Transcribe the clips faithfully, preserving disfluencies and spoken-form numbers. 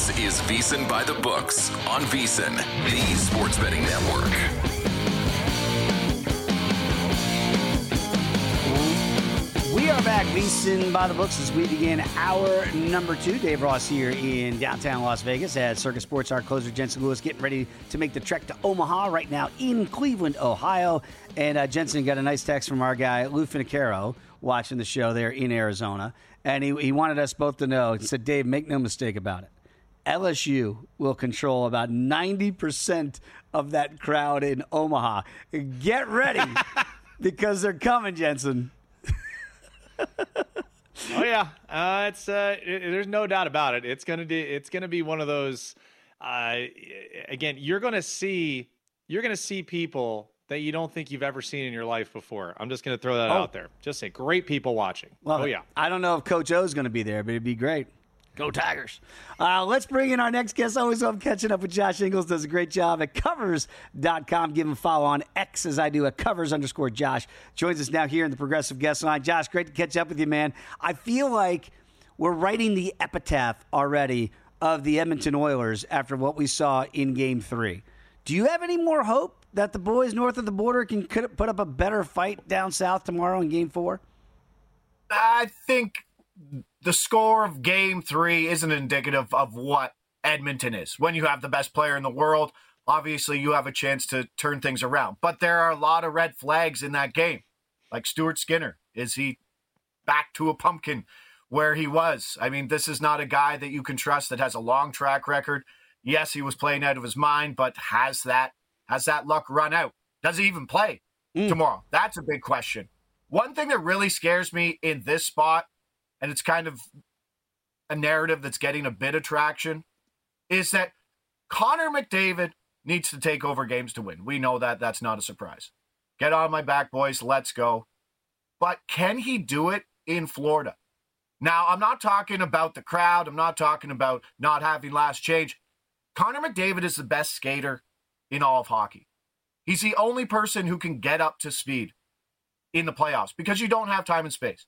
This is VSiN by the Books on VSiN, the sports betting network. We are back, VSiN by the Books, as we begin hour number two. Dave Ross here in downtown Las Vegas at Circus Sports. Our closer, Jensen Lewis, getting ready to make the trek to Omaha right now in Cleveland, Ohio. And uh, Jensen got a nice text from our guy, Lou Finicaro, watching the show there in Arizona. And he, he wanted us both to know. He said, Dave, make no mistake about it. L S U will control about ninety percent of that crowd in Omaha. Get ready, because they're coming, Jensen. Oh yeah, uh, it's uh, it, there's no doubt about it. It's gonna be it's gonna be one of those. Uh, again, you're gonna see you're gonna see people that you don't think you've ever seen in your life before. I'm just gonna throw that oh. out there. Just say great people watching. Love oh it. yeah. I don't know if Coach O's going to be there, but it'd be great. Go Tigers. Uh, let's bring in our next guest. Always love catching up with Josh Ingles. Does a great job at covers dot com. Give him a follow on X as I do at covers underscore Josh. Joins us now here in the Progressive Guest Line. Josh, great to catch up with you, man. I feel like we're writing the epitaph already of the Edmonton Oilers after what we saw in Game three. Do you have any more hope that the boys north of the border can put up a better fight down south tomorrow in Game four? I think the score of Game three isn't indicative of what Edmonton is. When you have the best player in the world, obviously you have a chance to turn things around. But there are a lot of red flags in that game. Like Stuart Skinner. Is he back to a pumpkin where he was? I mean, this is not a guy that you can trust that has a long track record. Yes, he was playing out of his mind, but has that has that luck run out? Does he even play mm. tomorrow? That's a big question. One thing that really scares me in this spot, and it's kind of a narrative that's getting a bit of traction, is that Connor McDavid needs to take over games to win. We know that. That's not a surprise. Get on my back, boys. Let's go. But can he do it in Florida? Now, I'm not talking about the crowd. I'm not talking about not having last change. Connor McDavid is the best skater in all of hockey. He's the only person who can get up to speed in the playoffs because you don't have time and space.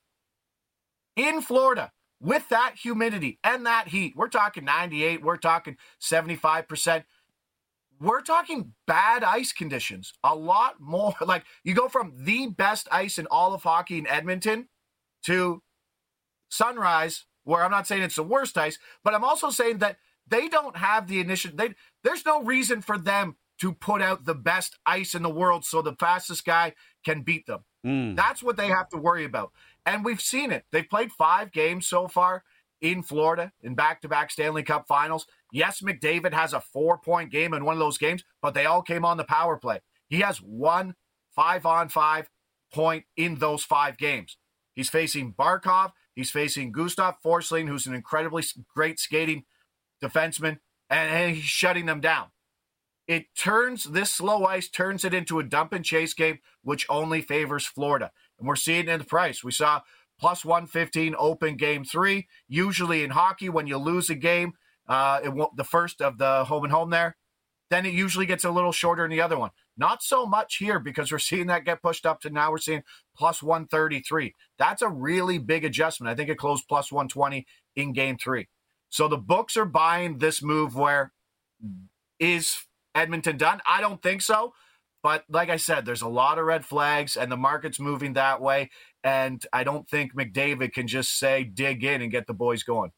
In Florida, with that humidity and that heat, we're talking ninety-eight, we're talking seventy-five percent. We're talking bad ice conditions. A lot more. Like, you go from the best ice in all of hockey in Edmonton to Sunrise, where I'm not saying it's the worst ice, but I'm also saying that they don't have the initiative. They, there's no reason for them to put out the best ice in the world so the fastest guy can beat them. Mm. That's what they have to worry about. And we've seen it. They've played five games so far in Florida in back-to-back Stanley Cup finals. Yes, McDavid has a four-point game in one of those games, but they all came on the power play. He has one five-on-five point in those five games. He's facing Barkov. He's facing Gustav Forsling, who's an incredibly great skating defenseman, and, and he's shutting them down. It turns, this slow ice turns it into a dump and chase game, which only favors Florida. And we're seeing it in the price. We saw plus one fifteen open game three. Usually in hockey, when you lose a game, uh, it won't, the first of the home and home there, then it usually gets a little shorter in the other one. Not so much here because we're seeing that get pushed up to now we're seeing plus one thirty-three. That's a really big adjustment. I think it closed plus one twenty in game three. So the books are buying this move where is Edmonton done? I don't think so. But like I said, there's a lot of red flags and the market's moving that way. And I don't think McDavid can just say, dig in and get the boys going.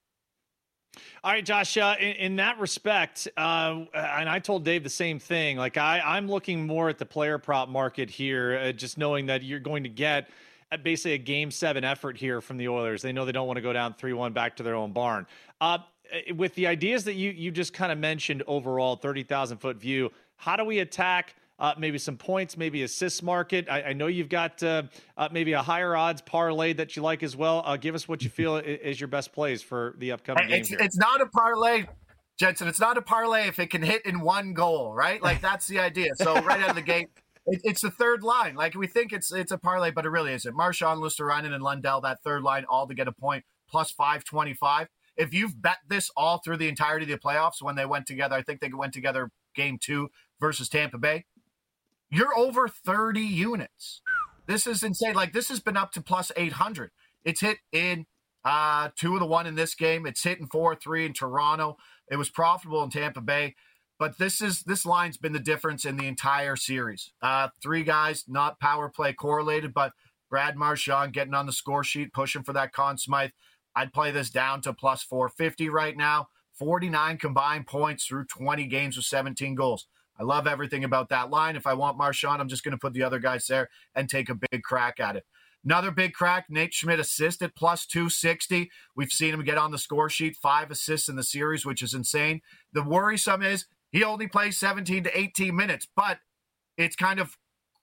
All right, Josh, uh, in, in that respect, uh, and I told Dave the same thing, like I, I'm looking more at the player prop market here, uh, just knowing that you're going to get uh, basically a game seven effort here from the Oilers. They know they don't want to go down three one back to their own barn. Uh, with the ideas that you, you just kind of mentioned overall, thirty thousand foot view, how do we attack Uh, maybe some points, maybe assists market? I, I know you've got uh, uh, maybe a higher odds parlay that you like as well. Uh, give us what you feel is your best plays for the upcoming game it's, here. It's not a parlay, Jensen. It's not a parlay if it can hit in one goal, right? Like, that's the idea. So right out of the gate, it, it's the third line. Like, we think it's it's a parlay, but it really isn't. Marchand, Luostarinen, and Lundell, that third line, all to get a point, plus five twenty-five. If you've bet this all through the entirety of the playoffs when they went together, I think they went together game two versus Tampa Bay, you're over thirty units. This is insane. Like, this has been up to plus eight hundred. It's hit in Uh, two of the one in this game. It's hitting four three in Toronto. It was profitable in Tampa Bay. But this is this line's been the difference in the entire series. Uh, three guys, not power play correlated, but Brad Marchand getting on the score sheet, pushing for that Conn Smythe. I'd play this down to plus four fifty right now. forty-nine combined points through twenty games with seventeen goals. I love everything about that line. If I want Marchand, I'm just going to put the other guys there and take a big crack at it. Another big crack, Nate Schmidt assist at plus two sixty. We've seen him get on the score sheet, five assists in the series, which is insane. The worrisome is he only plays seventeen to eighteen minutes, but it's kind of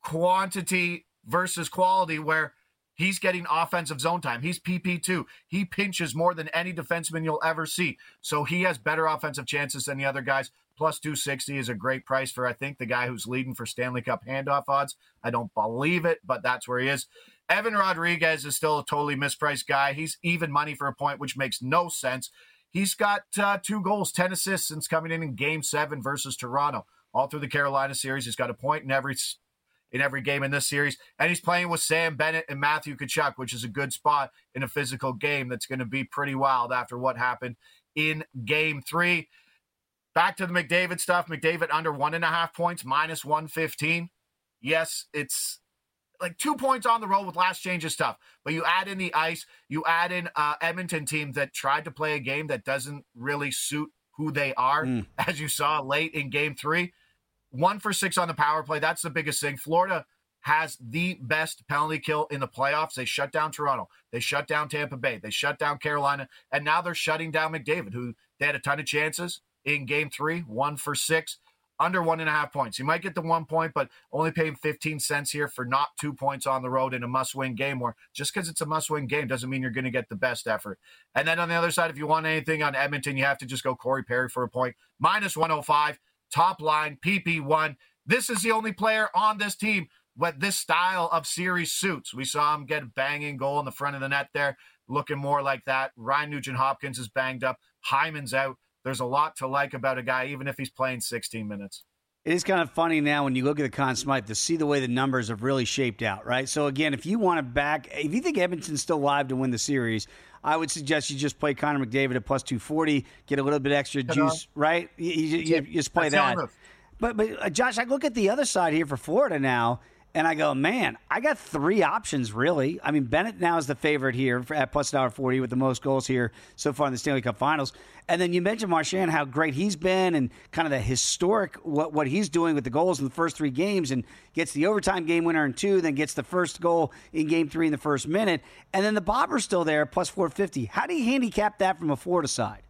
quantity versus quality where he's getting offensive zone time. He's P P two. He pinches more than any defenseman you'll ever see. So he has better offensive chances than the other guys. Plus two sixty is a great price for, I think, the guy who's leading for Stanley Cup handoff odds. I don't believe it, but that's where he is. Evan Rodriguez is still a totally mispriced guy. He's even money for a point, which makes no sense. He's got uh, two goals, ten assists since coming in in Game seven versus Toronto. All through the Carolina series, he's got a point in every in every game in this series. And he's playing with Sam Bennett and Matthew Tkachuk, which is a good spot in a physical game that's going to be pretty wild after what happened in Game three. Back to the McDavid stuff. McDavid under one and a half points, minus one fifteen. Yes, it's like two points on the road with last change of stuff. But you add in the ice, you add in uh, Edmonton team that tried to play a game that doesn't really suit who they are, mm. as you saw late in Game three. One for six on the power play. That's the biggest thing. Florida has the best penalty kill in the playoffs. They shut down Toronto. They shut down Tampa Bay. They shut down Carolina. And now they're shutting down McDavid, who they had a ton of chances in Game three. One for six. Under one and a half points. You might get the one point, but only paying fifteen cents here for not two points on the road in a must-win game, where just because it's a must-win game doesn't mean you're going to get the best effort. And then on the other side, if you want anything on Edmonton, you have to just go Corey Perry for a point. Minus one oh five, top line, P P one. This is the only player on this team what this style of series suits. We saw him get a banging goal in the front of the net there, looking more like that. Ryan Nugent-Hopkins is banged up. Hyman's out. There's a lot to like about a guy, even if he's playing sixteen minutes. It is kind of funny now when you look at the Conn Smythe to see the way the numbers have really shaped out, right? So, again, if you want to back – if you think Edmonton's still live to win the series, I would suggest you just play Connor McDavid at plus two forty, get a little bit extra juice, right? You, you, you, you just play that. But, but uh, Josh, I look at the other side here for Florida now, and I go, man, I got three options, really. I mean, Bennett now is the favorite here for, at plus one forty with the most goals here so far in the Stanley Cup Finals. And then you mentioned Marchand, how great he's been and kind of the historic, what, what he's doing with the goals in the first three games, and gets the overtime game winner in two, then gets the first goal in Game three in the first minute. And then the Bobber's still there, plus four fifty. How do you handicap that from a Florida side?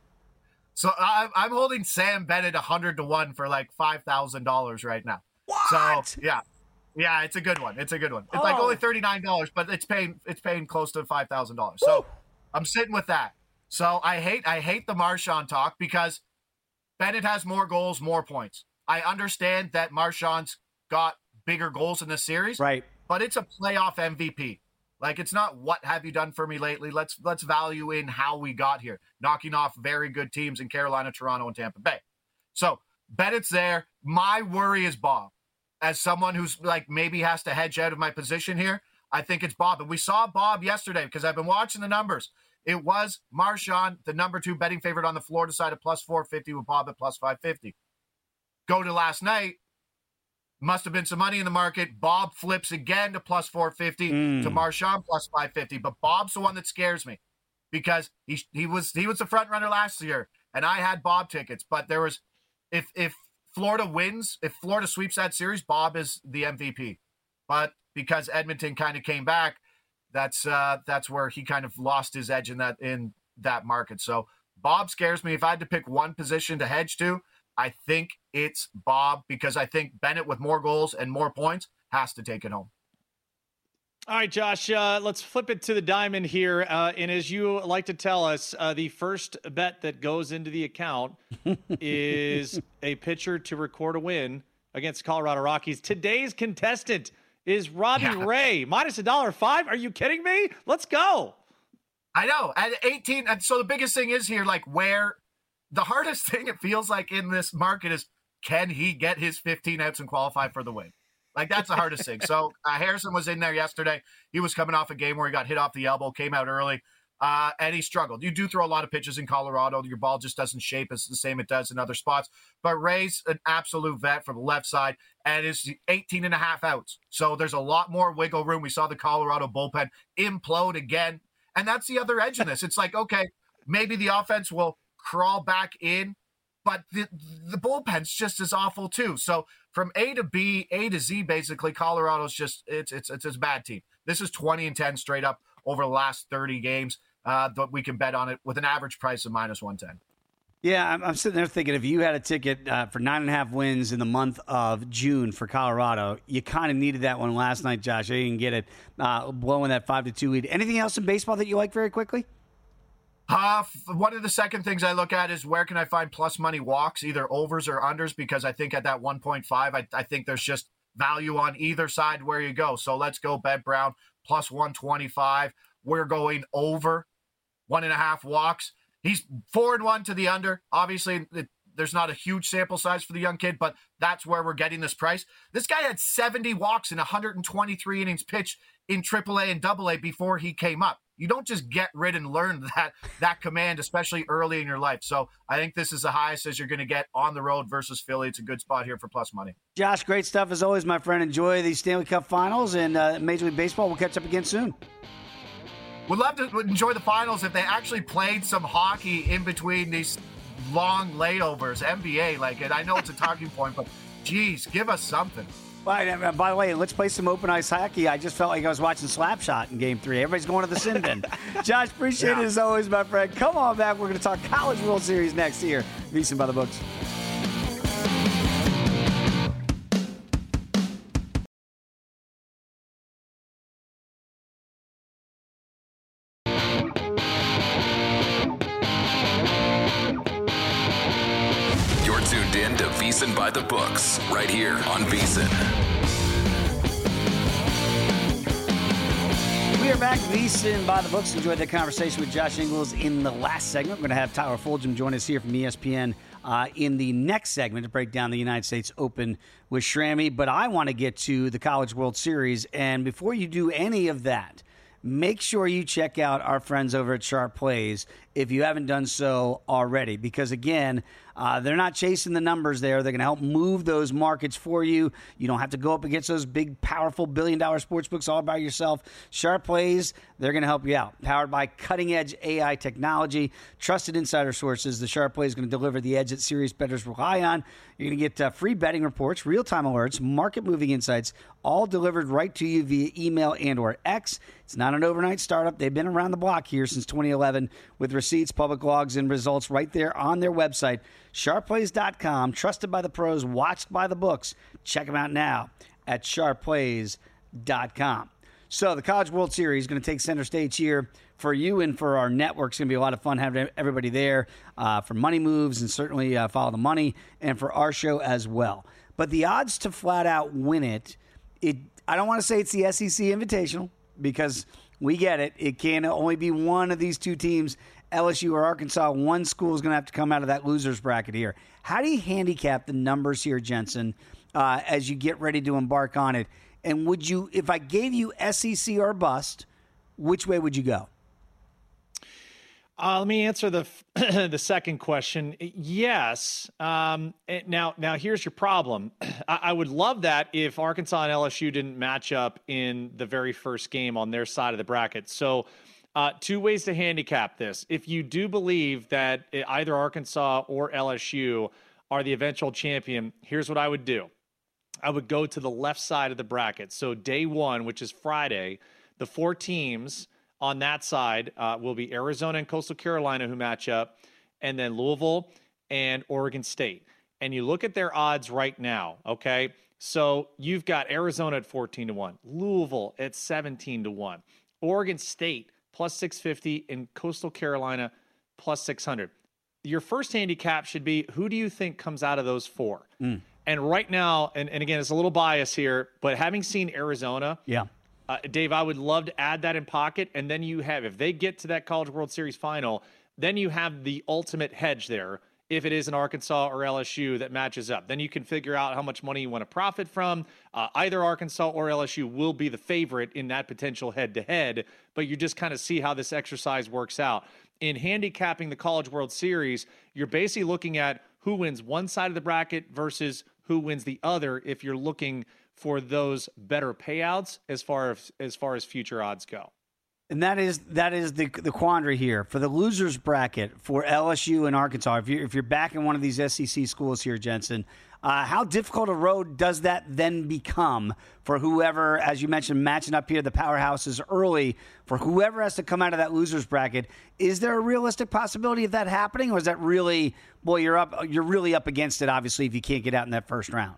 So I'm, I'm holding Sam Bennett one hundred to one for like five thousand dollars right now. What? So, yeah. Yeah, it's a good one. It's a good one. It's oh. like only thirty-nine dollars, but it's paying it's paying close to five thousand dollars. So Woo. I'm sitting with that. So I hate I hate the Marchand talk because Bennett has more goals, more points. I understand that Marchand's got bigger goals in this series, right? But it's a playoff M V P. Like, it's not what have you done for me lately. Let's let's value in how we got here, knocking off very good teams in Carolina, Toronto, and Tampa Bay. So Bennett's there. My worry is Bob. As someone who's like maybe has to hedge out of my position here, I think it's Bob. And we saw Bob yesterday because I've been watching the numbers. It was Marchand, the number two betting favorite on the Florida side at plus four fifty with Bob at plus five fifty. Go to last night. Must have been some money in the market. Bob flips again to plus four fifty mm. to Marchand plus five fifty. But Bob's the one that scares me because he he was he was the front runner last year, and I had Bob tickets. But there was if if Florida wins, if Florida sweeps that series, Bob is the M V P. But because Edmonton kind of came back, that's uh, that's where he kind of lost his edge in that in that market. So Bob scares me. If I had to pick one position to hedge to, I think it's Bob because I think Bennett with more goals and more points has to take it home. All right, Josh, uh, let's flip it to the diamond here. Uh, and as you like to tell us, uh, the first bet that goes into the account is a pitcher to record a win against Colorado Rockies. Today's contestant is Robbie yeah. Ray, minus a dollar five. Are you kidding me? Let's go. I know. At eighteen. And so the biggest thing is here, like where the hardest thing it feels like in this market is, can he get his fifteen outs and qualify for the win? Like, that's the hardest thing. So uh, Harrison was in there yesterday. He was coming off a game where he got hit off the elbow, came out early. Uh, and he struggled. You do throw a lot of pitches in Colorado. Your ball just doesn't shape as the same it does in other spots. But Ray's an absolute vet from the left side and is eighteen and a half outs. So there's a lot more wiggle room. We saw the Colorado bullpen implode again. And that's the other edge in this. It's like, okay, maybe the offense will crawl back in, but the, the bullpen's just as awful too. So from A to B, A to Z, basically, Colorado's just, it's, it's, it's a bad team. This is twenty and ten straight up over the last thirty games. Uh, but we can bet on it with an average price of minus one ten. Yeah, I'm, I'm sitting there thinking if you had a ticket uh, for nine and a half wins in the month of June for Colorado, you kind of needed that one last night, Josh. You didn't get it, uh, blowing that five to two lead. Anything else in baseball that you like very quickly? Uh, one of the second things I look at is where can I find plus money walks, either overs or unders, because I think at that one point five, I, I think there's just value on either side where you go. So let's go Bet Brown plus one twenty-five. We're going over one and a half walks. He's four and one to the under. Obviously, it, there's not a huge sample size for the young kid, but that's where we're getting this price. This guy had seventy walks in one hundred twenty-three innings pitched in triple A and double A before he came up. You don't just get rid and learn that that command, especially early in your life. So I think this is the highest as you're going to get on the road versus Philly. It's a good spot here for plus money. Josh, great stuff as always, my friend. Enjoy the Stanley Cup Finals and uh, Major League Baseball. We'll catch up again soon. Would love to enjoy the finals if they actually played some hockey in between these long layovers. N B A, like it. I know it's a talking point, but geez, give us something. By, by the way, let's play some open ice hockey. I just felt like I was watching Slapshot in Game Three. Everybody's going to the sin bin. Josh, appreciate yeah. it as always, my friend. Come on back. We're going to talk College World Series next year. VSiN by the Books. VSiN by the Books, right here on VSiN. We are back, VSiN by the Books. Enjoyed that conversation with Josh Ingles in the last segment. We're going to have Tyler Fulgham join us here from E S P N uh, in the next segment to break down the United States Open with Shrammy. But I want to get to the College World Series. And before you do any of that, make sure you check out our friends over at Sharp Plays if you haven't done so already. Because, again, uh, they're not chasing the numbers there. They're going to help move those markets for you. You don't have to go up against those big, powerful billion-dollar sports books all by yourself. Sharp Plays, they're going to help you out. Powered by cutting-edge A I technology, trusted insider sources, the Sharp Play is going to deliver the edge that serious bettors rely on. You're going to get uh, free betting reports, real-time alerts, market-moving insights, all delivered right to you via email and or X. It's not an overnight startup. They've been around the block here since twenty eleven with receipts, public logs, and results right there on their website, sharp plays dot com. Trusted by the pros, watched by the books. Check them out now at sharp plays dot com. So the College World Series is going to take center stage here for you and for our network. It's going to be a lot of fun having everybody there uh, for money moves and certainly uh, follow the money and for our show as well. But the odds to flat out win it, it I don't want to say it's the S E C Invitational because we get it. It can only be one of these two teams, L S U or Arkansas. One school is going to have to come out of that loser's bracket here. How do you handicap the numbers here, Jensen, uh, as you get ready to embark on it? And would you, if I gave you S E C or bust, which way would you go? Uh, let me answer the the second question. Yes. Um, now, now here's your problem. I, I would love that if Arkansas and L S U didn't match up in the very first game on their side of the bracket. So, uh, two ways to handicap this. If you do believe that either Arkansas or L S U are the eventual champion, here's what I would do. I would go to the left side of the bracket. So day one, which is Friday, the four teams on that side uh, will be Arizona and Coastal Carolina who match up, and then Louisville and Oregon State. And you look at their odds right now, okay? So you've got Arizona at fourteen to one, Louisville at seventeen to one, Oregon State plus six fifty, and Coastal Carolina plus six hundred. Your first handicap should be, who do you think comes out of those four? Mm. And right now, and, and again, it's a little bias here, but having seen Arizona, yeah, uh, Dave, I would love to add that in pocket. And then you have, if they get to that College World Series final, then you have the ultimate hedge there. if it is an Arkansas or L S U that matches up. Then you can figure out how much money you want to profit from. Uh, either Arkansas or L S U will be the favorite in that potential head-to-head, but you just kind of see how this exercise works out. In handicapping the College World Series, you're basically looking at who wins one side of the bracket versus who wins the other if you're looking for those better payouts as far as, as far as future odds go. And that is that is the the quandary here for the losers bracket for L S U and Arkansas. If you're if you're back in one of these S E C schools here, Jensen, uh, how difficult a road does that then become for whoever, as you mentioned, matching up here the powerhouses early for whoever has to come out of that losers bracket? Is there a realistic possibility of that happening, or is that really, boy, you're up you're really up against it? Obviously, if you can't get out in that first round.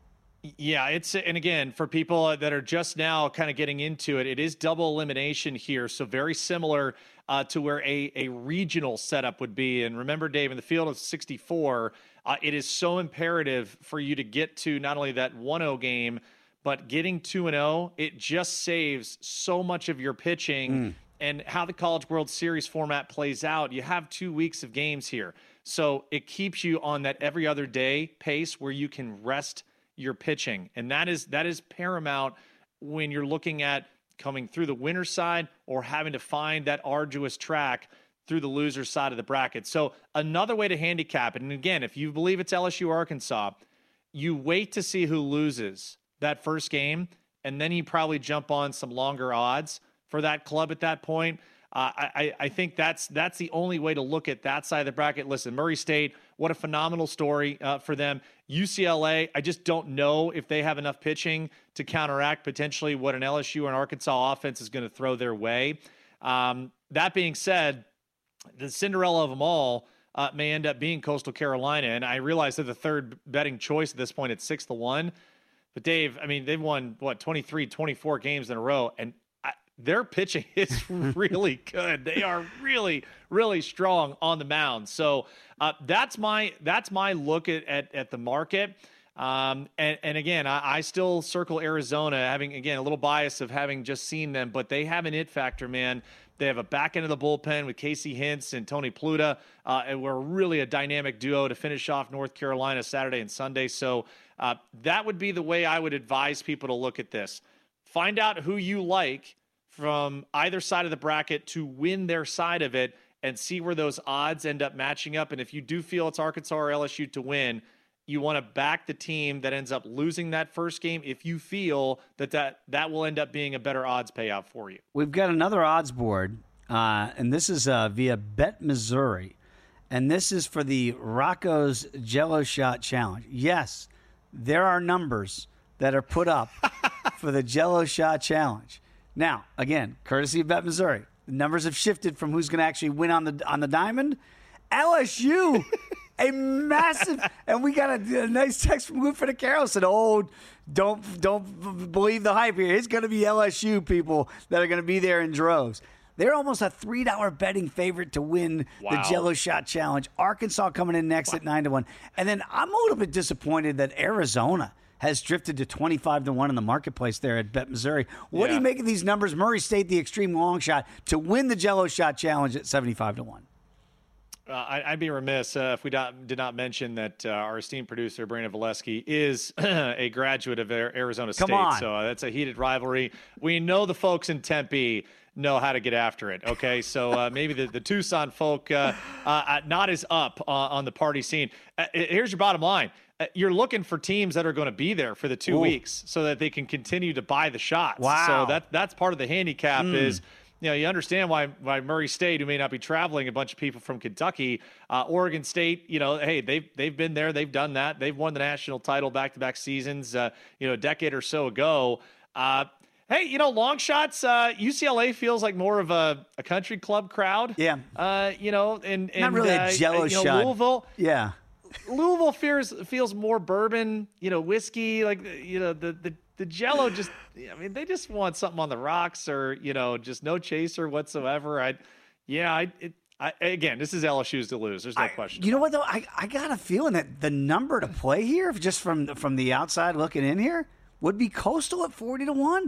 Yeah, it's, and again, for people that are just now kind of getting into it, it is double elimination here. So very similar uh, to where a, a regional setup would be. And remember, Dave, in the field of sixty-four, uh, it is so imperative for you to get to not only that one oh game, but getting two and oh, it just saves so much of your pitching. Mm. And how the College World Series format plays out, you have two weeks of games here. So it keeps you on that every other day pace where you can rest your pitching. And that is that is paramount when you're looking at coming through the winner side or having to find that arduous track through the loser side of the bracket. So another way to handicap it, and again, if you believe it's L S U or Arkansas, you wait to see who loses that first game, and then you probably jump on some longer odds for that club at that point. Uh, I, I think that's that's the only way to look at that side of the bracket. Listen, Murray State, what a phenomenal story uh, for them. U C L A, I just don't know if they have enough pitching to counteract potentially what an L S U or an Arkansas offense is going to throw their way. Um, that being said, the Cinderella of them all uh, may end up being Coastal Carolina, and I realize they're the third betting choice at this point at six to one. But Dave, I mean, they've won what twenty-three, twenty-four games in a row, and their pitching is really good. They are really, really strong on the mound. So uh, that's my that's my look at at, at the market. Um, and, and again, I, I still circle Arizona, having again a little bias of having just seen them, but they have an it factor, man. They have a back end of the bullpen with Casey Hintz and Tony Pluta, uh, and we're really a dynamic duo to finish off North Carolina Saturday and Sunday. So uh, that would be the way I would advise people to look at this. Find out who you like from either side of the bracket to win their side of it and see where those odds end up matching up. And if you do feel it's Arkansas or L S U to win, you want to back the team that ends up losing that first game if you feel that that, that will end up being a better odds payout for you. We've got another odds board, uh, and this is uh, via Bet Missouri, and this is for the Rocco's Jello Shot Challenge. Yes, there are numbers that are put up for the Jello Shot Challenge. Now, again, courtesy of Bet Missouri, the numbers have shifted from who's going to actually win on the on the diamond. L S U, a massive, and we got a, a nice text from Woodford Carroll said, "Oh, don't don't believe the hype here. It's going to be L S U people that are going to be there in droves." They're almost a three dollar betting favorite to win wow. the Jello Shot Challenge. Arkansas coming in next wow. at nine to one, and then I'm a little bit disappointed that Arizona has drifted to twenty-five to one in the marketplace there at Bet Missouri. What yeah. do you make of these numbers? Murray State, the extreme long shot, to win the Jello Shot Challenge at seventy-five to one. Uh, I, I'd be remiss uh, if we not, did not mention that uh, our esteemed producer, Brandon Valesky, is a graduate of Arizona State. Come on. So uh, that's a heated rivalry. We know the folks in Tempe know how to get after it, okay? So uh, maybe the, the Tucson folk uh, uh, not as up uh, on the party scene. Uh, here's your bottom line. Uh, you're looking for teams that are going to be there for the two Ooh. weeks so that they can continue to buy the shots. Wow. So that that's part of the handicap mm. is, you know, you understand why why Murray State, who may not be traveling, a bunch of people from Kentucky, uh, Oregon State, you know, hey, they've they've been there, they've done that, they've won the national title back-to-back seasons, uh, you know, a decade or so ago. Uh, hey, you know, long shots, uh, U C L A feels like more of a, a country club crowd. Yeah. Uh, you know, and, and not really uh, a Jello you know, shot. Louisville. Yeah. Louisville feels feels more bourbon, you know, whiskey, like, you know, the, the, the Jello just, I mean, they just want something on the rocks or, you know, just no chaser whatsoever. I, yeah, I, it, I again, this is L S U's to lose. There's no I, question. You know what, though? I, I got a feeling that the number to play here, just from, from the outside looking in here, would be Coastal at forty to one.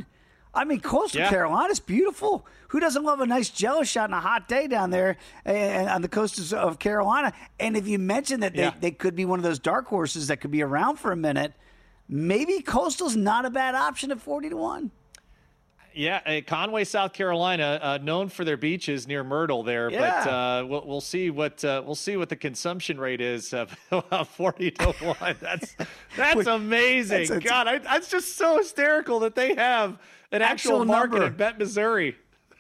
I mean, Coastal Yeah. Carolina's beautiful. Who doesn't love a nice Jello shot on a hot day down there and on the coast of Carolina? And if you mention that they, Yeah. they could be one of those dark horses that could be around for a minute, maybe Coastal's not a bad option at forty to one. Yeah, uh, Conway, South Carolina, uh, known for their beaches near Myrtle there, Yeah. but uh, we'll we'll see what uh, we'll see what the consumption rate is of forty to one. That's that's amazing. That's- that's- God, I, that's just so hysterical that they have an actual, Actual market number. in Bet Missouri.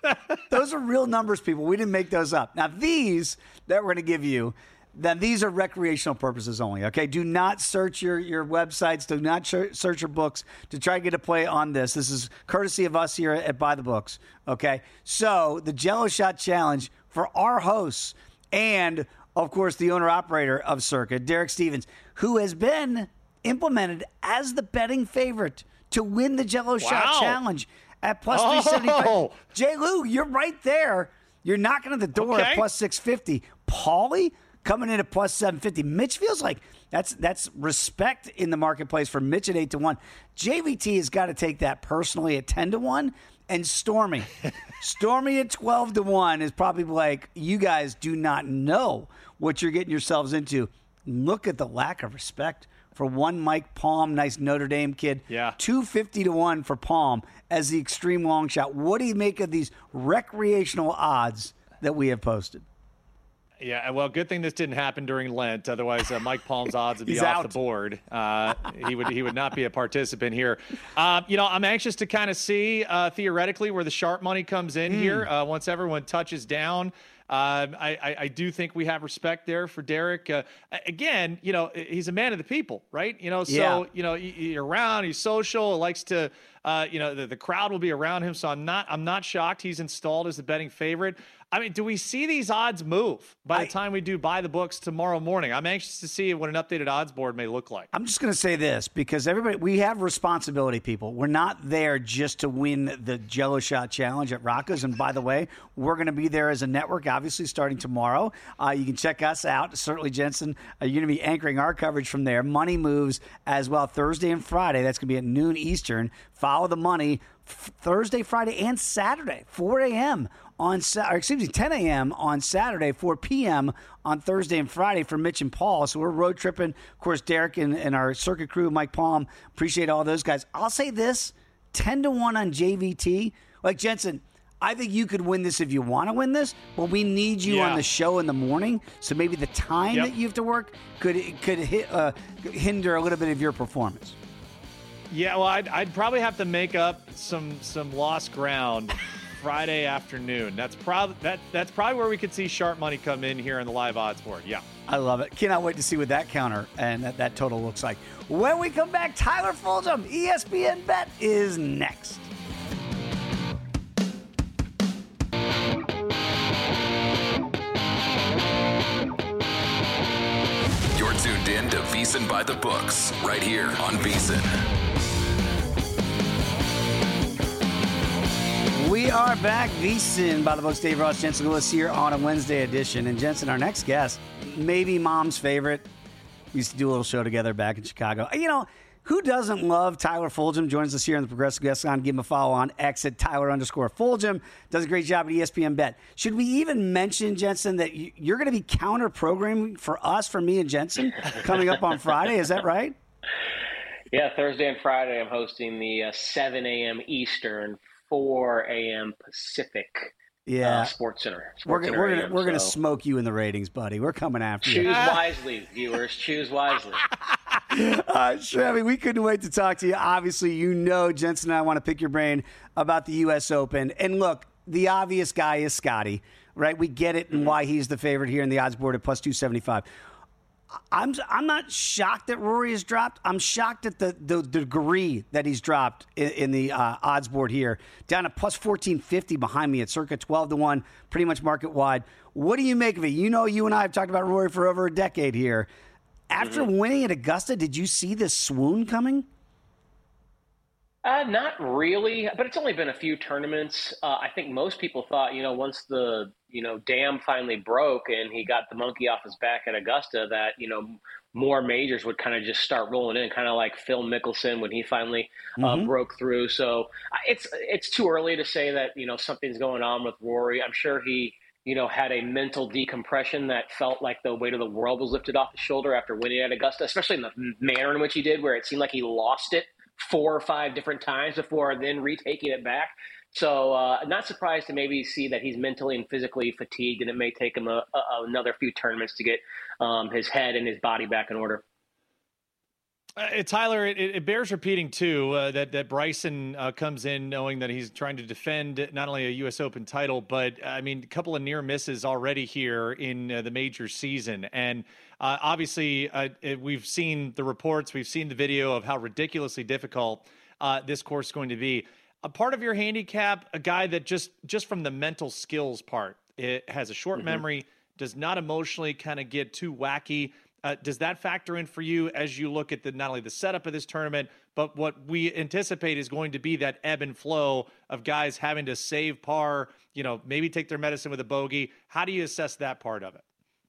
Those are real numbers, people. We didn't make those up. Now, these that we're going to give you, then these are recreational purposes only, okay? Do not search your, your websites. Do not sh- search your books to try to get a play on this. This is courtesy of us here at Buy the Books, okay? So the Jello Shot Challenge for our hosts and, of course, the owner-operator of Circa, Derek Stevens, who has been implemented as the betting favorite to win the Jello Shot Wow. Challenge at plus three seventy-five. Oh. J. Lou, you're right there. You're knocking at the door Okay. at plus six fifty. Paulie coming in at plus seven fifty. Mitch feels like that's that's respect in the marketplace for Mitch at eight to one. J V T has got to take that personally at ten to one. And Stormy. Stormy at twelve to one is probably like, you guys do not know what you're getting yourselves into. Look at the lack of respect for one Mike Palm, nice Notre Dame kid. Yeah. two fifty to one for Palm as the extreme long shot. What do you make of these recreational odds that we have posted? Yeah, well, good thing this didn't happen during Lent. Otherwise, uh, Mike Palm's odds would be He's off out. the board. Uh, he would he would not be a participant here. Uh, you know, I'm anxious to kind of see uh, theoretically where the sharp money comes in Hmm. here uh, once everyone touches down. Uh, I, I, I do think we have respect there for Derek. Uh, again, you know, he's a man of the people, right? You know, so, Yeah. you know, he- you're around, he's social, likes to, uh, you know, the, the crowd will be around him. So I'm not, I'm not shocked he's installed as the betting favorite. I mean, do we see these odds move by the I- time we do Buy the Books tomorrow morning? I'm anxious to see what an updated odds board may look like. I'm just going to say this because everybody, we have responsibility, people. We're not there just to win the Jello Shot Challenge at Rocco's. And by the way, we're going to be there as a network, obviously, starting tomorrow. Uh, you can check us out. Certainly, Jensen, uh, you're going to be anchoring our coverage from there. Money moves as well Thursday and Friday. That's going to be at noon Eastern. Follow the money f- Thursday, Friday, and Saturday, four a.m. on Sa- or excuse me, ten a.m. on Saturday, four p.m. on Thursday and Friday for Mitch and Paul. So we're road tripping. Of course, Derek and, and our circuit crew, Mike Palm, appreciate all those guys. I'll say this, ten to one on J V T. Like, Jensen, I think you could win this if you want to win this, but we need you Yeah. on the show in the morning. So maybe the time Yep. that you have to work could could hit, uh, hinder a little bit of your performance. Yeah, well, I'd, I'd probably have to make up some some lost ground Friday afternoon. That's probably that that's probably where we could see sharp money come in here on the live odds board. Yeah. I love it. Cannot wait to see what that counter and that, that total looks like. When we come back, Tyler Fulgham, E S P N Bet, is next. You're tuned in to VEASAN by the Books, right here on VEASAN. We are back. VEASAN by the Books. Dave Ross, Jensen Lewis here on a Wednesday edition. And Jensen, our next guest, maybe mom's favorite. We used to do a little show together back in Chicago. You know, who doesn't love Tyler Fulgham? Joins us here on the Progressive Guest Line. Give him a follow on X at Tyler underscore Fulgham. Does a great job at E S P N Bet. Should we even mention, Jensen, that you- you're going to be counter-programming for us, for me and Jensen, coming up on Friday? Is that right? Yeah, Thursday and Friday I'm hosting the uh, seven a.m. Eastern, four a.m. Pacific Yeah. uh, Sports Center. We're, Sports gonna- Center we're, gonna, A M, we're gonna so smoke you in the ratings, buddy. We're coming after you. choose wisely, viewers. Choose wisely. Uh, Chevy, we couldn't wait to talk to you. Obviously, you know, Jensen and I want to pick your brain about the U S Open. And look, the obvious guy is Scotty, right? We get it and why he's the favorite here in the odds board at plus two seventy-five. I'm I'm not shocked that Rory has dropped. I'm shocked at the, the, the degree that he's dropped in, in the uh, odds board here, down to plus fourteen fifty behind me at circa twelve to one, pretty much market wide. What do you make of it? You know, you and I have talked about Rory for over a decade here. After Mm-hmm. winning at Augusta, did you see this swoon coming? Uh, not really, but it's only been a few tournaments. Uh, I think most people thought, you know, once the you know, dam finally broke and he got the monkey off his back at Augusta, that, you know, more majors would kind of just start rolling in, kind of like Phil Mickelson when he finally uh, mm-hmm. broke through. So it's it's too early to say that, you know, something's going on with Rory. I'm sure he, you know, had a mental decompression that felt like the weight of the world was lifted off his shoulder after winning at Augusta, especially in the manner in which he did, where it seemed like he lost it four or five different times before then retaking it back. So uh, not surprised to maybe see that he's mentally and physically fatigued, and it may take him a, a, another few tournaments to get um, his head and his body back in order. Uh, Tyler, it, it bears repeating, too, uh, that, that Bryson uh, comes in knowing that he's trying to defend not only a U S Open title, but, I mean, a couple of near misses already here in uh, the major season. And uh, obviously, uh, it, we've seen the reports, we've seen the video of how ridiculously difficult uh, this course is going to be. A part of your handicap, a guy that just just from the mental skills part, it has a short mm-hmm. memory, does not emotionally kind of get too wacky. Uh, does that factor in for you as you look at the not only the setup of this tournament, but what we anticipate is going to be that ebb and flow of guys having to save par, you know, maybe take their medicine with a bogey? How do you assess that part of it?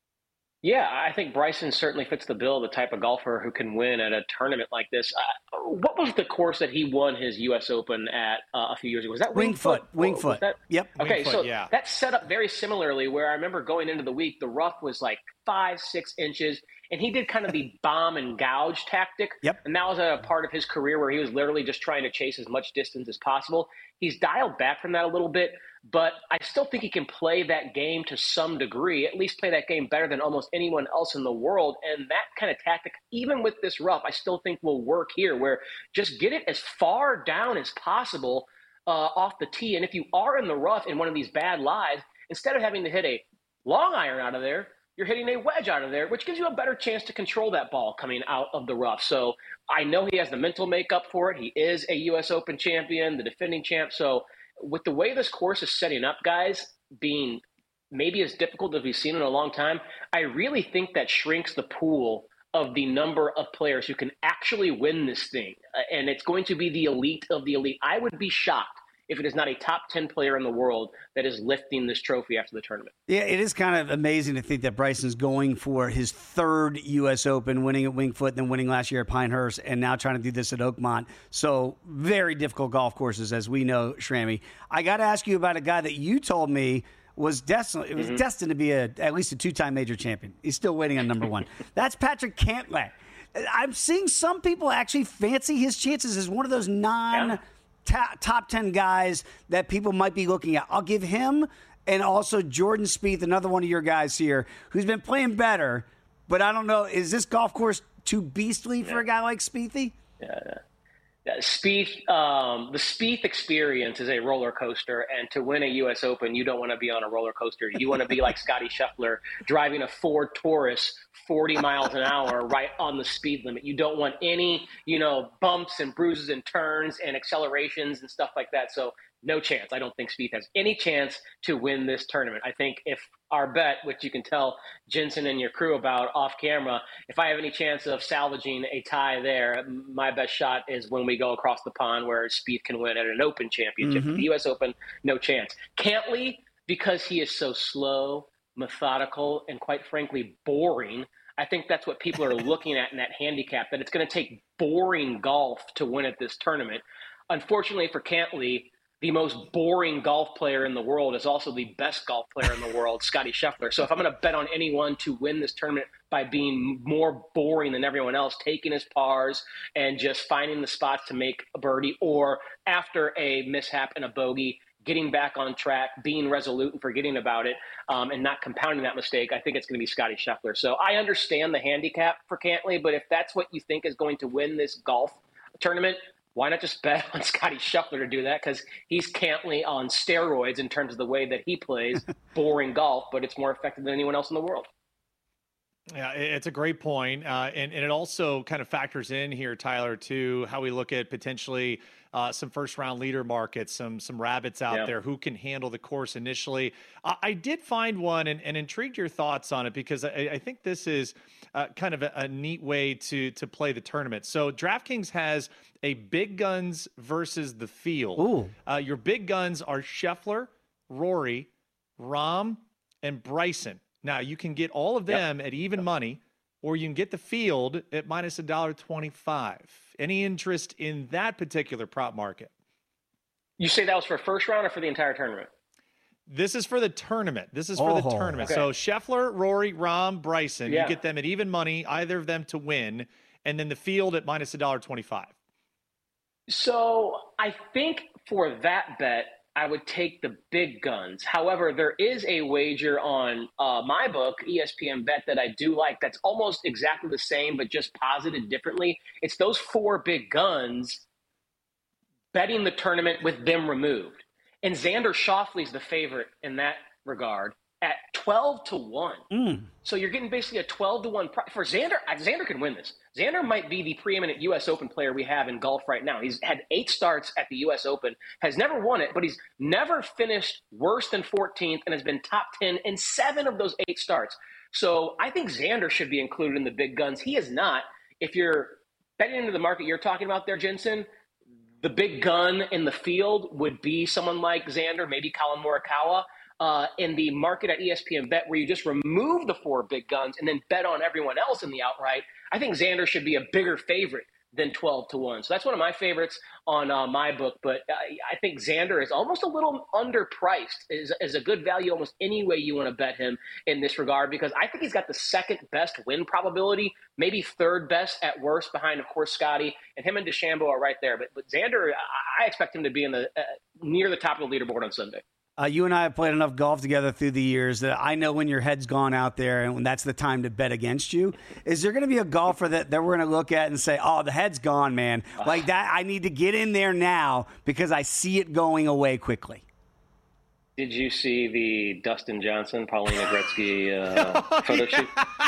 Yeah, I think Bryson certainly fits the bill, the type of golfer who can win at a tournament like this. Uh, what was the course that he won his U S Open at uh, a few years ago? Was that Winged Foot? Winged Foot. That? Yep. Okay, Winged so Foot, yeah. that's set up very similarly, where I remember going into the week, the rough was like five, six inches, and he did kind of the bomb and gouge tactic. Yep. And that was a part of his career where he was literally just trying to chase as much distance as possible. He's dialed back from that a little bit, but I still think he can play that game to some degree, at least play that game better than almost anyone else in the world. And that kind of tactic, even with this rough, I still think will work here, where just get it as far down as possible uh, off the tee. And if you are in the rough in one of these bad lies, instead of having to hit a long iron out of there, you're hitting a wedge out of there, which gives you a better chance to control that ball coming out of the rough. So I know he has the mental makeup for it. He is a U S Open champion, the defending champ. So with the way this course is setting up, guys, being maybe as difficult as we've seen in a long time, I really think that shrinks the pool of the number of players who can actually win this thing. Uh, and it's going to be the elite of the elite. I would be shocked if it is not a top ten player in the world that is lifting this trophy after the tournament. Yeah, it is kind of amazing to think that Bryson's going for his third U S Open, winning at Winged Foot, then winning last year at Pinehurst, and now trying to do this at Oakmont. So very difficult golf courses, as we know, Shrammy. I got to ask you about a guy that you told me was destined, it was mm-hmm. destined to be a, at least a two-time major champion. He's still waiting on number one. That's Patrick Cantlay. I'm seeing some people actually fancy his chances as one of those non- yeah. Top, top ten guys that people might be looking at. I'll give him and also Jordan Spieth, another one of your guys here, who's been playing better, but I don't know, is this golf course too beastly for yeah. a guy like Spiethy? Yeah, yeah. yeah Spieth, um, the Spieth experience is a roller coaster, and to win a U S Open, you don't want to be on a roller coaster. You want to be like Scotty Scheffler driving a Ford Taurus forty miles an hour right on the speed limit. You don't want any, you know, bumps and bruises and turns and accelerations and stuff like that. So no chance. I don't think Spieth has any chance to win this tournament. I think if our bet, which you can tell Jensen and your crew about off camera, if I have any chance of salvaging a tie there, my best shot is when we go across the pond where Spieth can win at an Open championship. Mm-hmm. The U S Open, no chance. Cantlay, because he is so slow, methodical, and quite frankly, boring, I think that's what people are looking at in that handicap, that it's going to take boring golf to win at this tournament. Unfortunately for Cantlay, the most boring golf player in the world is also the best golf player in the world, Scotty Scheffler. So if I'm going to bet on anyone to win this tournament by being more boring than everyone else, taking his pars and just finding the spots to make a birdie, or after a mishap and a bogey, getting back on track, being resolute and forgetting about it, um, and not compounding that mistake, I think it's going to be Scotty Scheffler. So I understand the handicap for Cantlay, but if that's what you think is going to win this golf tournament, why not just bet on Scotty Scheffler to do that? Because he's Cantlay on steroids in terms of the way that he plays boring golf, but it's more effective than anyone else in the world. Yeah, it's a great point. Uh, and, and it also kind of factors in here, Tyler, to how we look at potentially uh, some first-round leader markets, some some rabbits out yeah. there who can handle the course initially. Uh, I did find one and, and intrigued your thoughts on it, because I, I think this is uh, kind of a, a neat way to to play the tournament. So DraftKings has a big guns versus the field. Ooh. Uh, your big guns are Scheffler, Rory, Rahm, and Bryson. Now, you can get all of them yep. at even money, or you can get the field at minus one dollar twenty-five. Any interest in that particular prop market? You say that was for first round or for the entire tournament? This is for the tournament. This is for oh, the tournament. Okay. So Scheffler, Rory, Rahm, Bryson, yeah. you get them at even money, either of them to win, and then the field at minus one dollar twenty-five. So I think for that bet, I would take the big guns. However, there is a wager on uh, my book, E S P N Bet, that I do like that's almost exactly the same, but just posited differently. It's those four big guns betting the tournament with them removed. And Xander Schauffele's the favorite in that regard at twelve to one. Mm. So you're getting basically a twelve to one price. For Xander, Xander can win this. Xander might be the preeminent U S Open player we have in golf right now. He's had eight starts at the U S Open, has never won it, but he's never finished worse than fourteenth and has been top ten in seven of those eight starts. So I think Xander should be included in the big guns. He is not. If you're betting into the market you're talking about there, Jensen, the big gun in the field would be someone like Xander, maybe Colin Morikawa. Uh, in the market at E S P N Bet, where you just remove the four big guns and then bet on everyone else in the outright, I think Xander should be a bigger favorite than twelve to one. So that's one of my favorites on uh, my book. But I, I think Xander is almost a little underpriced, is, is a good value almost any way you want to bet him in this regard, because I think he's got the second best win probability, maybe third best at worst behind, of course, Scotty, and him and DeChambeau are right there. But, but Xander, I, I expect him to be in the uh, near the top of the leaderboard on Sunday. Uh, you and I have played enough golf together through the years that I know when your head's gone out there and when that's the time to bet against you. Is there going to be a golfer that, that we're going to look at and say, oh, the head's gone, man? Like that, I need to get in there now because I see it going away quickly. Did you see the Dustin Johnson, Paulina Gretzky uh, photo shoot?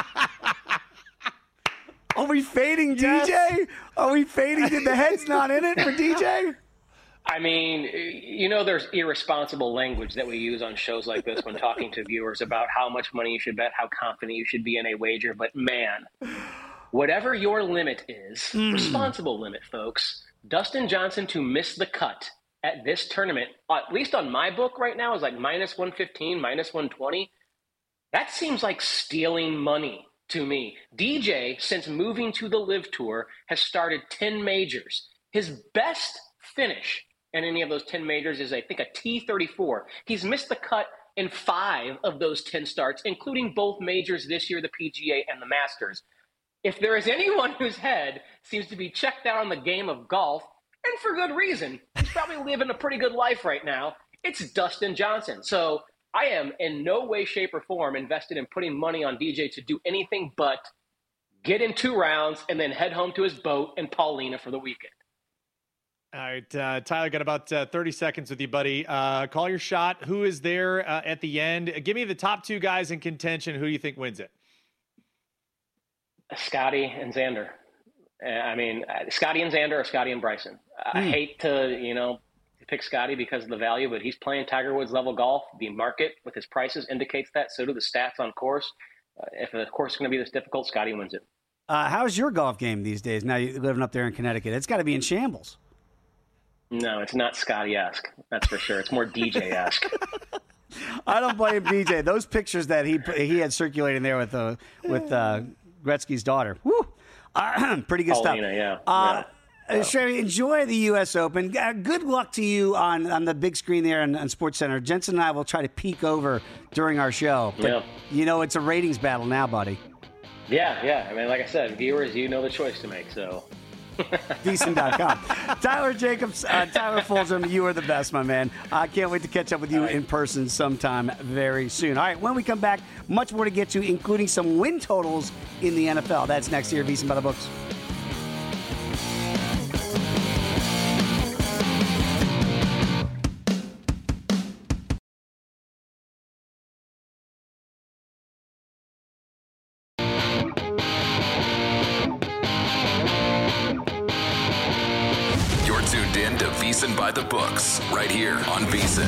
Are we fading yes. D J? Are we fading? Did the head's not in it for D J? I mean, you know, there's irresponsible language that we use on shows like this when talking to viewers about how much money you should bet, how confident you should be in a wager. But man, whatever your limit is, mm. responsible limit, folks, Dustin Johnson to miss the cut at this tournament, at least on my book right now, is like minus one fifteen, minus one twenty. That seems like stealing money to me. D J, since moving to the LIV Tour, has started ten majors. His best finish in any of those ten majors is, I think, a T thirty-four. He's missed the cut in five of those ten starts, including both majors this year, the P G A and the Masters. If there is anyone whose head seems to be checked out on the game of golf, and for good reason, he's probably living a pretty good life right now, it's Dustin Johnson. So I am in no way, shape, or form invested in putting money on D J to do anything but get in two rounds and then head home to his boat and Paulina for the weekend. All right, uh, Tyler, got about uh, thirty seconds with you, buddy. Uh, call your shot. Who is there uh, at the end? Give me the top two guys in contention. Who do you think wins it? Scotty and Xander. Uh, I mean, uh, Scotty and Xander or Scotty and Bryson. I mm. hate to, you know, pick Scotty because of the value, but he's playing Tiger Woods level golf. The market with his prices indicates that. So do the stats on course. Uh, if the course is going to be this difficult, Scotty wins it. Uh, how's your golf game these days? Now you're living up there in Connecticut. It's got to be in shambles. No, it's not Scotty-esque. That's for sure. It's more D J-esque. I don't blame D J. Those pictures that he he had circulating there with uh, with uh, Gretzky's daughter. Woo! Uh, pretty good Paulina, stuff. Yeah. Uh, yeah. Uh, Sherry, enjoy the U S Open. Uh, good luck to you on, on the big screen there on, on SportsCenter. Jensen and I will try to peek over during our show. But, yeah. you know, it's a ratings battle now, buddy. Yeah, yeah. I mean, like I said, viewers, you know the choice to make, so... VSiN dot com. Tyler Jacobs, uh, Tyler Fulgham, you are the best, my man. I can't wait to catch up with you right. in person sometime very soon. All right, when we come back, much more to get to, including some win totals in the N F L. That's next here, VSiN by the Books. VSiN by the Books, right here on VSiN.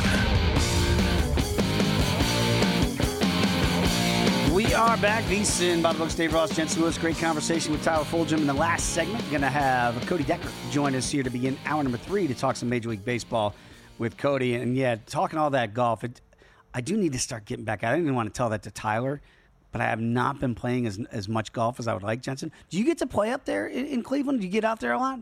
We are back. VSiN by the Books. Dave Ross, Jensen Lewis. Great conversation with Tyler Fulgham. In the last segment, we're going to have Cody Decker join us here to begin hour number three to talk some Major League Baseball with Cody. And yeah, talking all that golf. It, I do need to start getting back. I didn't even want to tell that to Tyler, but I have not been playing as as much golf as I would like, Jensen. Do you get to play up there in, in Cleveland? Do you get out there a lot?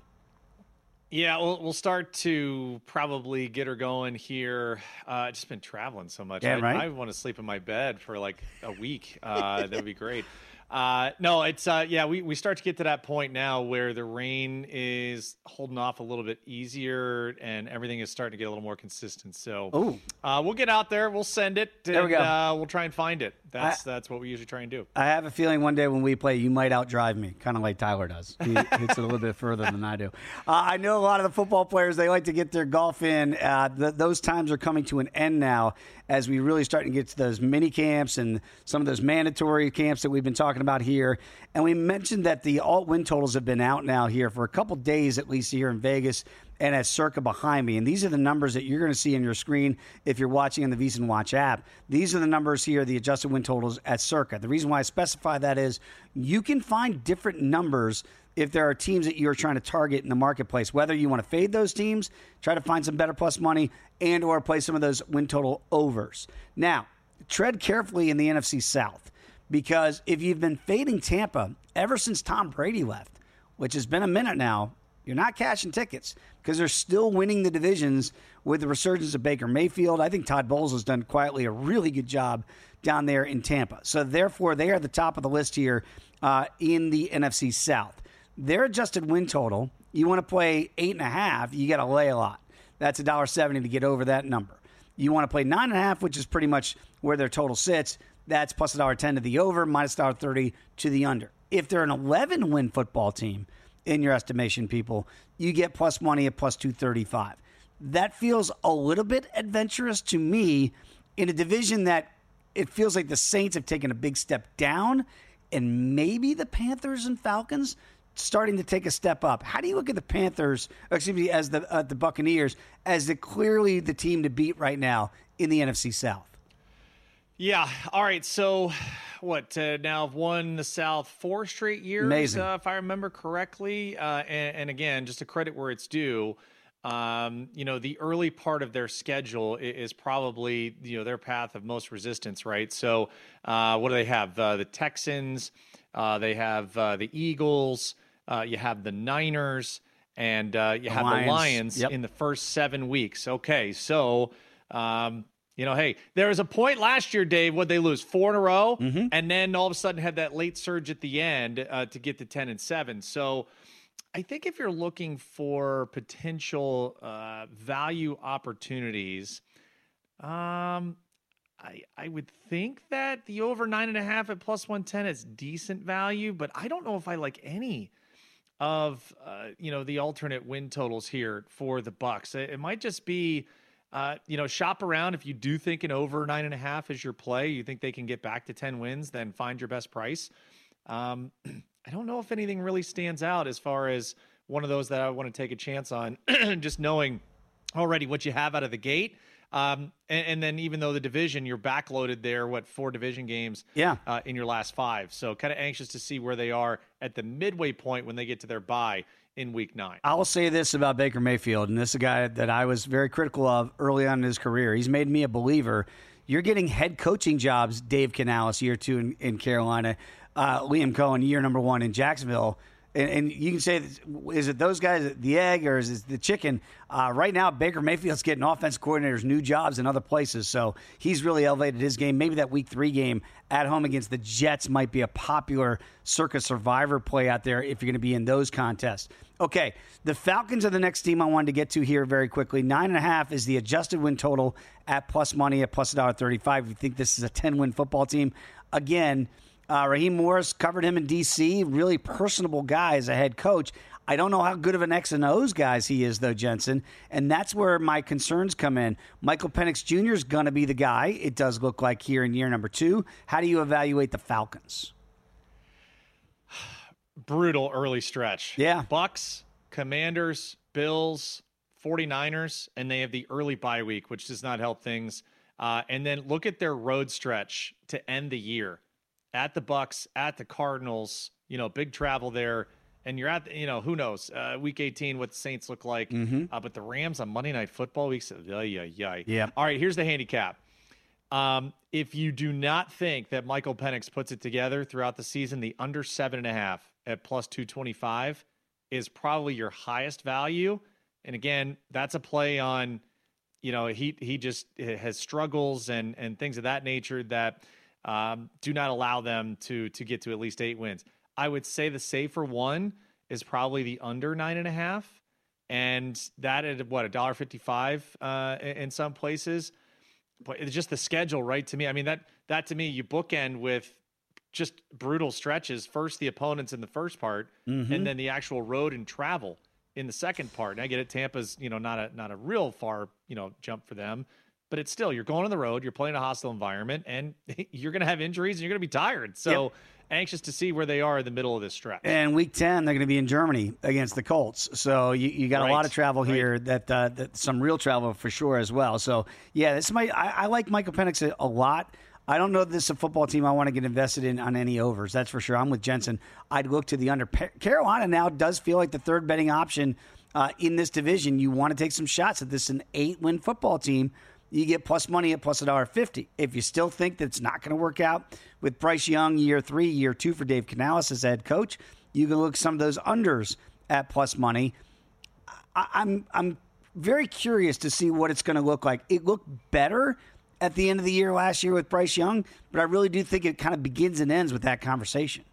Yeah, we'll we'll start to probably get her going here. Uh, I've just been traveling so much. Yeah, I, right? I want to sleep in my bed for like a week. Uh, that would be great. Uh, no, it's uh, yeah. We, we start to get to that point now where the rain is holding off a little bit easier, and everything is starting to get a little more consistent. So, Ooh. uh, we'll get out there, we'll send it, and There we go. Uh, we'll try and find it. That's I- that's what we usually try and do. I have a feeling one day when we play, you might outdrive me, kind of like Tyler does. He hits it a little bit further than I do. Uh, I know a lot of the football players, they like to get their golf in. Uh, th- those times are coming to an end now as we really start to get to those mini camps and some of those mandatory camps that we've been talking about here. And we mentioned that the alt win totals have been out now here for a couple days, at least here in Vegas and at Circa behind me. And these are the numbers that you're going to see on your screen if you're watching on the VSiN Watch app. These are the numbers here, the adjusted win totals at Circa. The reason why I specify that is you can find different numbers if there are teams that you're trying to target in the marketplace, whether you want to fade those teams, try to find some better plus money, and or play some of those win total overs. Now, tread carefully in the N F C South, because if you've been fading Tampa ever since Tom Brady left, which has been a minute now, you're not cashing tickets because they're still winning the divisions with the resurgence of Baker Mayfield. I think Todd Bowles has done quietly a really good job down there in Tampa. So, therefore, they are the top of the list here uh, in the N F C South. Their adjusted win total, you want to play eight and a half, you got to lay a lot. That's one dollar seventy to get over that number. You want to play nine and a half, which is pretty much where their total sits. That's plus one dollar ten to the over, minus one dollar thirty to the under. If they're an eleven win football team, in your estimation, people, you get plus money at plus two thirty-five. That feels a little bit adventurous to me in a division that it feels like the Saints have taken a big step down, and maybe the Panthers and Falcons starting to take a step up. How do you look at the Panthers, or excuse me, as the uh, the Buccaneers, as the clearly the team to beat right now in the N F C South? Yeah. All right. So, what uh, now? I've won the South four straight years, Amazing. Uh, if I remember correctly. Uh, and, and again, just to credit where it's due, um, you know, the early part of their schedule is, is probably you know their path of most resistance, right? So, uh, what do they have? Uh, the Texans. Uh, they have uh, the Eagles. Uh, you have the Niners, and uh, you The have Lions. the Lions Yep. in the first seven weeks. Okay, so. Um, You know, hey, there was a point last year, Dave, would they lose four in a row, Mm-hmm. and then all of a sudden had that late surge at the end uh, to get to ten and seven. So, I think if you're looking for potential uh, value opportunities, um, I I would think that the over nine and a half at plus one ten is decent value, but I don't know if I like any of uh, you know the alternate win totals here for the Bucks. It, it might just be. Uh, you know, shop around. If you do think an over nine and a half is your play, you think they can get back to ten wins, then find your best price. Um, I don't know if anything really stands out as far as one of those that I want to take a chance on, just knowing already what you have out of the gate. Um, and, and then even though the division, you're backloaded there, what, four division games Yeah. uh, in your last five. So kind of anxious to see where they are at the midway point when they get to their bye in week nine. I will say this about Baker Mayfield, and this is a guy that I was very critical of early on in his career. He's made me a believer. You're getting head coaching jobs, Dave Canales, year two in, in Carolina, uh, Liam Cohen, year number one in Jacksonville. And, and you can say, is it those guys, the egg, or is it the chicken? Uh, right now, Baker Mayfield's getting offense coordinators new jobs in other places, so he's really elevated his game. Maybe that week three game at home against the Jets might be a popular Circa Survivor play out there if you're going to be in those contests. Okay, the Falcons are the next team I wanted to get to here very quickly. Nine and a half is the adjusted win total at plus money at plus one dollar thirty-five. If you think this is a ten-win football team, again, Uh, Raheem Morris covered him in D C. Really personable guy as a head coach. I don't know how good of an X and O's guys he is, though, Jensen. And that's where my concerns come in. Michael Penix Junior is going to be the guy, it does look like, here in year number two. How do you evaluate the Falcons? Brutal early stretch. Yeah. Bucks, Commanders, Bills, 49ers, and they have the early bye week, which does not help things. Uh, and then look at their road stretch to end the year. At the Bucks, at the Cardinals, you know, big travel there. And you're at, the, you know, who knows, uh, week eighteen, what the Saints look like. Mm-hmm. Uh, but the Rams on Monday Night Football week, yeah, yeah, yeah. Yeah. All right, here's the handicap. Um, if you do not think that Michael Penix puts it together throughout the season, the under seven and a half at plus two twenty-five is probably your highest value. And again, that's a play on, you know, he he just has struggles and and things of that nature that um, do not allow them to to get to at least eight wins. I would say the safer one is probably the under nine and a half, and that at what, a dollar fifty-five uh, in some places. But it's just the schedule, right? To me, I mean that that to me, you bookend with just brutal stretches. First, the opponents in the first part, mm-hmm. and then the actual road and travel in the second part. And I get it, Tampa's, you know, not a not a real far, you know, jump for them, but it's still, you're going on the road, you're playing a hostile environment, and you're going to have injuries and you're going to be tired. So yep. anxious to see where they are in the middle of this stretch. And week ten, they're going to be in Germany against the Colts. So you, you got right. a lot of travel here, right. that, uh, that some real travel for sure as well. So yeah, this might, I, I like Michael Penix a, a lot. I don't know that this is a football team I want to get invested in on any overs. That's for sure. I'm with Jensen. I'd look to the under. Carolina now does feel like the third betting option uh, in this division. You want to take some shots at this, an eight-win football team. You get plus money at plus one dollar fifty. If you still think that it's not going to work out with Bryce Young year three, year two for Dave Canales as head coach, you can look at some of those unders at plus money. I, I'm I'm very curious to see what it's going to look like. It looked better at the end of the year last year with Bryce Young, but I really do think it kind of begins and ends with that conversation.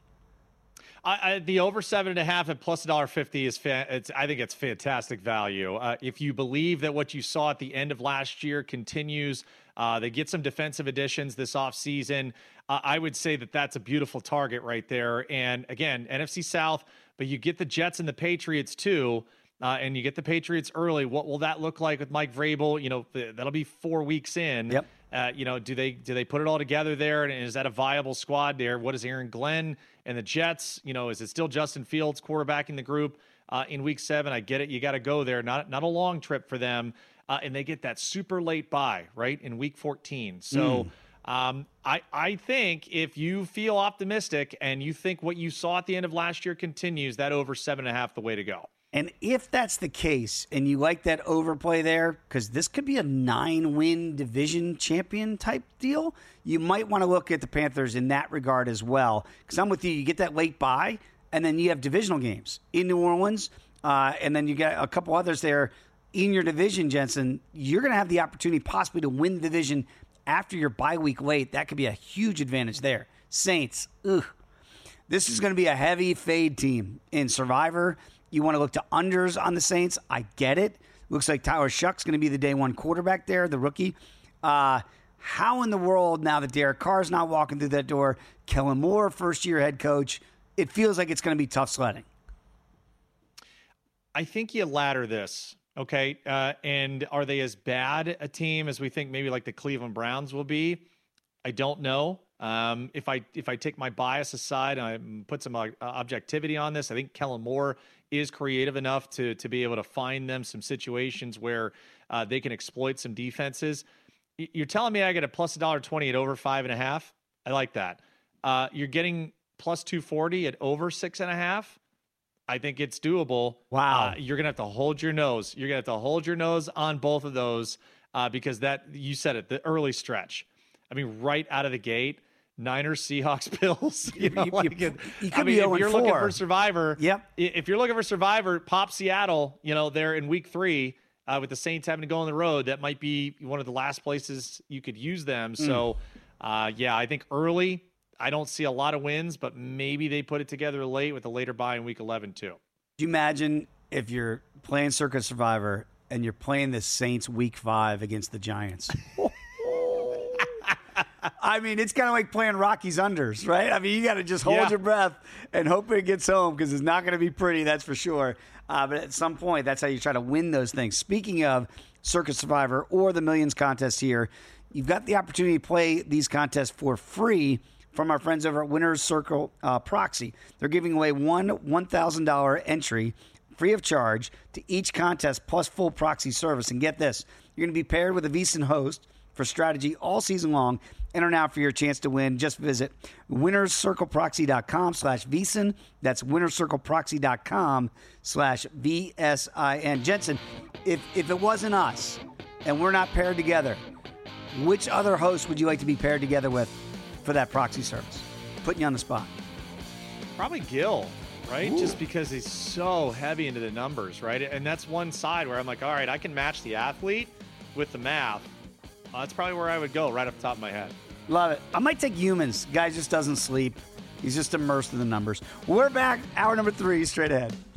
I, I, the over seven and a half at plus a dollar fifty is, fa- it's, I think it's fantastic value. Uh, if you believe that what you saw at the end of last year continues, uh, they get some defensive additions this offseason, uh, I would say that that's a beautiful target right there. And again, N F C South, but you get the Jets and the Patriots too. Uh, and you get the Patriots early. What will that look like with Mike Vrabel? You know, th- that'll be four weeks in. Yep. Uh, you know, do they do they put it all together there? And is that a viable squad there? What is Aaron Glenn and the Jets? You know, is it still Justin Fields quarterbacking the group uh, in week seven? I get it. You got to go there. Not not a long trip for them. Uh, and they get that super late bye, right, in week fourteen. So mm. um, I, I think if you feel optimistic and you think what you saw at the end of last year continues, that over seven and a half the way to go. And if that's the case, and you like that overplay there, because this could be a nine-win division champion type deal, you might want to look at the Panthers in that regard as well. Because I'm with you. You get that late bye, and then you have divisional games in New Orleans, uh, and then you get a couple others there in your division, Jensen. You're going to have the opportunity possibly to win the division after your bye week late. That could be a huge advantage there. Saints, ugh. This is going to be a heavy fade team in Survivor. You want to look to unders on the Saints. I get it. Looks like Tyler Shuck's going to be the day one quarterback there, the rookie. Uh, how in the world, now that Derek Carr's not walking through that door, Kellen Moore, first-year head coach, it feels like it's going to be tough sledding. I think you ladder this, okay? Uh, and are they as bad a team as we think maybe like the Cleveland Browns will be? I don't know. Um, if I if I take my bias aside and I put some uh, objectivity on this, I think Kellen Moore is creative enough to to be able to find them some situations where uh, they can exploit some defenses. You're telling me I get a plus a dollar twenty at over five and a half? I like that. Uh, you're getting plus two forty at over six and a half. I think it's doable. Wow. Uh, you're gonna have to hold your nose. You're gonna have to hold your nose on both of those uh, because that you said it, the early stretch. I mean, right out of the gate. Niners, Seahawks, Bills. You know, you, like you, it, you could I mean, be if you're four. looking for Survivor, yep. If you're looking for Survivor, pop Seattle. You know, they're in week three uh, with the Saints having to go on the road. That might be one of the last places you could use them. Mm. So, uh, yeah, I think early. I don't see a lot of wins, but maybe they put it together late with a later bye in week eleven too. Do you imagine if you're playing Circuit Survivor and you're playing the Saints week five against the Giants? I mean, it's kind of like playing Rocky's unders, right? I mean, you got to just hold yeah. your breath and hope it gets home because it's not going to be pretty, that's for sure. Uh, but at some point, that's how you try to win those things. Speaking of Circuit Survivor or the Millions contest here, you've got the opportunity to play these contests for free from our friends over at Winners Circle uh, Proxy. They're giving away one one thousand dollars entry free of charge to each contest plus full proxy service. And get this, you're going to be paired with a VSiN host for strategy all season long. Enter now for your chance to win. Just visit winnerscircleproxy.com slash VSiN. That's winnerscircleproxy.com slash V S I N. Jensen, if, if it wasn't us and we're not paired together, which other host would you like to be paired together with for that proxy service? Putting you on the spot. Probably Gil, right? Ooh. Just because he's so heavy into the numbers, right? And that's one side where I'm like, all right, I can match the athlete with the math. Uh, that's probably where I would go right off the top of my head. Love it. I might take Humans. Guy just doesn't sleep. He's just immersed in the numbers. We're back. Hour number three, straight ahead.